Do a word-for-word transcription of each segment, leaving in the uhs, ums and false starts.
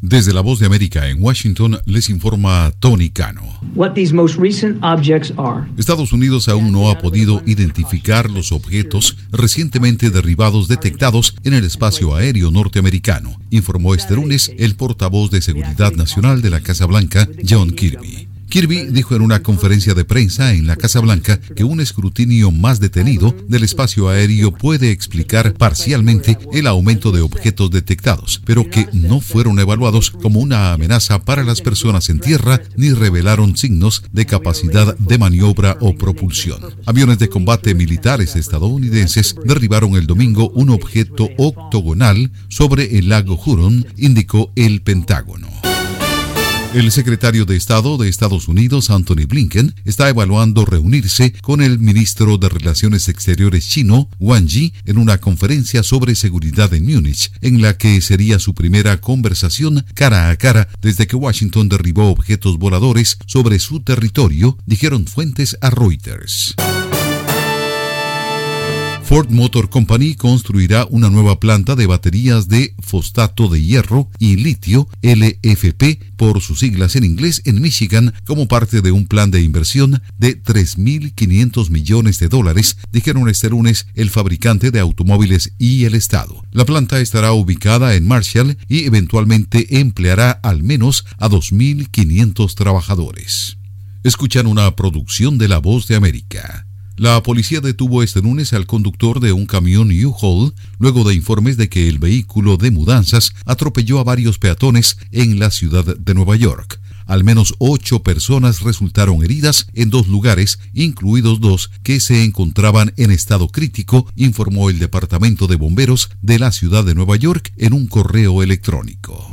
Desde la Voz de América en Washington les informa Tony Cano. What these most recent objects are. Estados Unidos aún no ha podido identificar los objetos recientemente derribados detectados en el espacio aéreo norteamericano, informó este lunes el portavoz de Seguridad Nacional de la Casa Blanca, John Kirby. Kirby dijo en una conferencia de prensa en la Casa Blanca que un escrutinio más detenido del espacio aéreo puede explicar parcialmente el aumento de objetos detectados, pero que no fueron evaluados como una amenaza para las personas en tierra ni revelaron signos de capacidad de maniobra o propulsión. Aviones de combate militares estadounidenses derribaron el domingo un objeto octogonal sobre el lago Huron, indicó el Pentágono. El secretario de Estado de Estados Unidos, Antony Blinken, está evaluando reunirse con el ministro de Relaciones Exteriores chino, Wang Yi, en una conferencia sobre seguridad en Múnich, en la que sería su primera conversación cara a cara desde que Washington derribó objetos voladores sobre su territorio, dijeron fuentes a Reuters. Ford Motor Company construirá una nueva planta de baterías de fosfato de hierro y litio, L F P, por sus siglas en inglés, en Michigan, como parte de un plan de inversión de tres mil quinientos millones de dólares, dijeron este lunes el fabricante de automóviles y el Estado. La planta estará ubicada en Marshall y eventualmente empleará al menos a dos mil quinientos trabajadores. Escuchan una producción de La Voz de América. La policía detuvo este lunes al conductor de un camión U-Haul luego de informes de que el vehículo de mudanzas atropelló a varios peatones en la ciudad de Nueva York. Al menos ocho personas resultaron heridas en dos lugares, incluidos dos que se encontraban en estado crítico, informó el Departamento de Bomberos de la ciudad de Nueva York en un correo electrónico.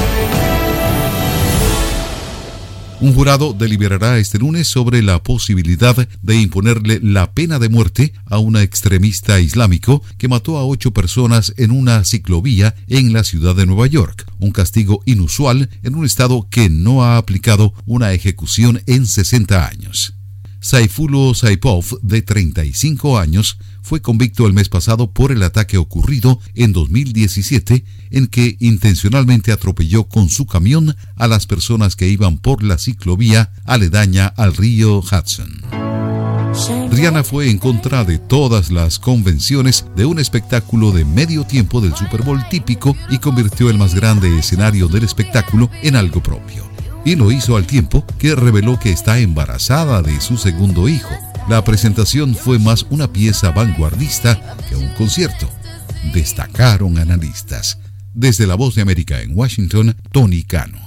Un jurado deliberará este lunes sobre la posibilidad de imponerle la pena de muerte a un extremista islámico que mató a ocho personas en una ciclovía en la ciudad de Nueva York, un castigo inusual en un estado que no ha aplicado una ejecución en sesenta años. Saifullo Saipov, de treinta y cinco años, fue convicto el mes pasado por el ataque ocurrido en dos mil diecisiete, en que intencionalmente atropelló con su camión a las personas que iban por la ciclovía aledaña al río Hudson. Rihanna fue en contra de todas las convenciones de un espectáculo de medio tiempo del Super Bowl típico y convirtió el más grande escenario del espectáculo en algo propio. Y lo hizo al tiempo que reveló que está embarazada de su segundo hijo. La presentación fue más una pieza vanguardista que un concierto, destacaron analistas. Desde La Voz de América en Washington, Tony Cano.